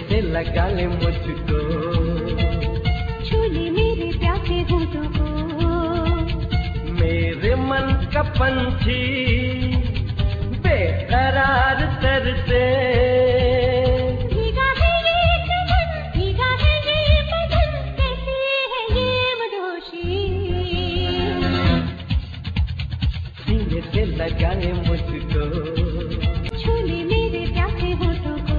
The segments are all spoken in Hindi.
से लगा ले मुझको, छू ले मेरे प्यासे होठों को, मेरे मन का पंछी बेकरार तरसे। भीगा है ये चमन, भीगा है ये बदन, कैसी है ये मदहोशी। सीने से लगा ले मुझको, छू ले मेरे प्यासे होठों को।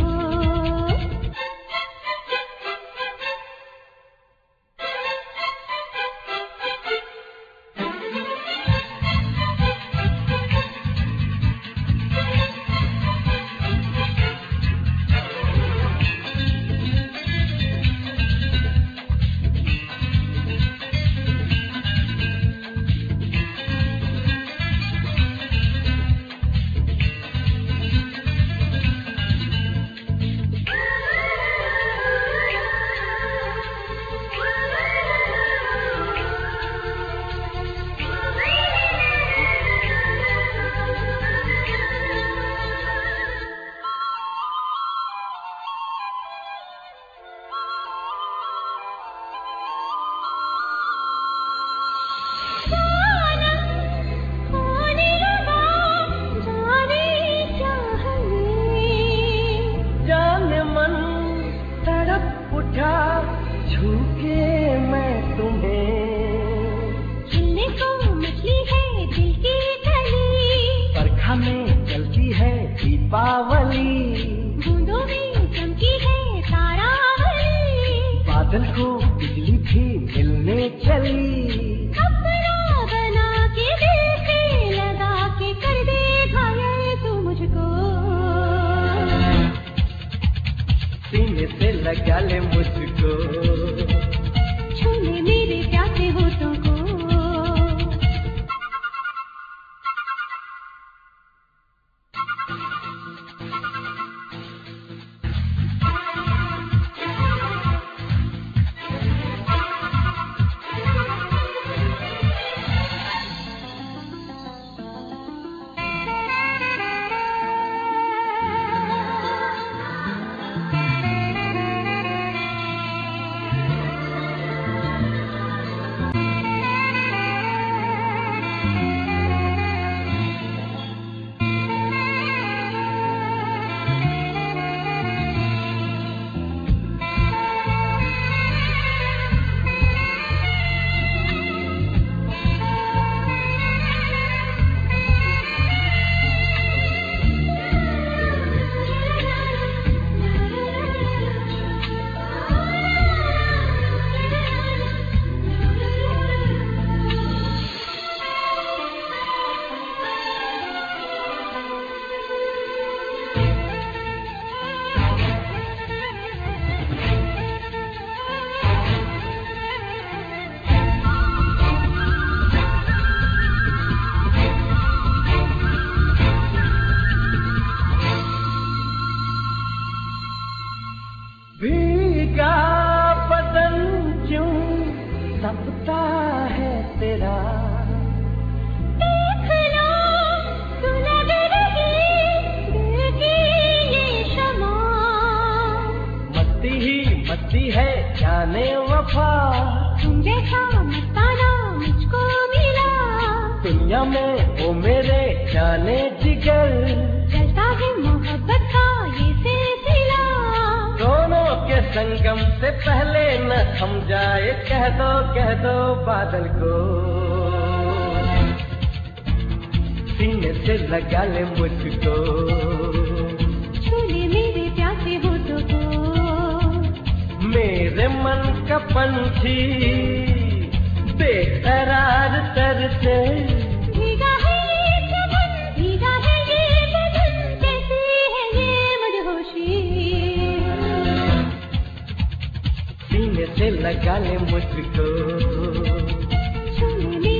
बूंदों में चमकी है तारावली, बादल को बिजली भी मिलने चली। अपना बना के दिल से लगा के कर दे घायल तू मुझको, सीने से लगा ले मुझको, छू ले मेरे प्यासे होठों को। भीगा बदन क्यों तपता है तेरा, देख लो तू लग रही दिल की ये शमा, मस्ती ही मस्ती है जाने वफा। तुम जैसा मस्ताना मुझको मिला, दुनिया में वो मेरे जाने जिगर, जलता है मोहब्बत का ये सिलसिला। दोनों के संगम से पहले न थम जाए, कह दो बादल को, सीने से लगा ले मुझको, छू ले मेरे प्यासे होठों को, मेरे मन का पंछी बेकरार तरसे। भीगा है ये चमन, भीगा है ये बदन, कैसी है ये मदहोशी। सीने से लगा ले मुझको, छू ले